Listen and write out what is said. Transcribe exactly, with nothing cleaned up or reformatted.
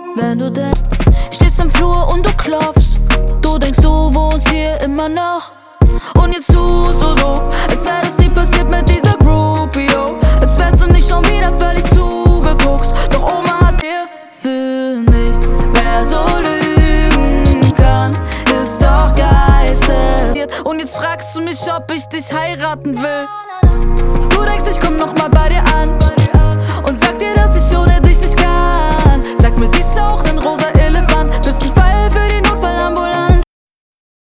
Wenn du denkst, stehst im Flur und du klopfst. Du denkst, du wohnst hier immer noch. Und jetzt tust du so, als wär das nie passiert mit dieser Groupie, yo. Als wärst du nicht schon wieder völlig zugeguckt. Doch Oma hat dir für nichts. Wer so lügen kann, ist doch geisteskrank. Und jetzt fragst du mich, ob ich dich heiraten will.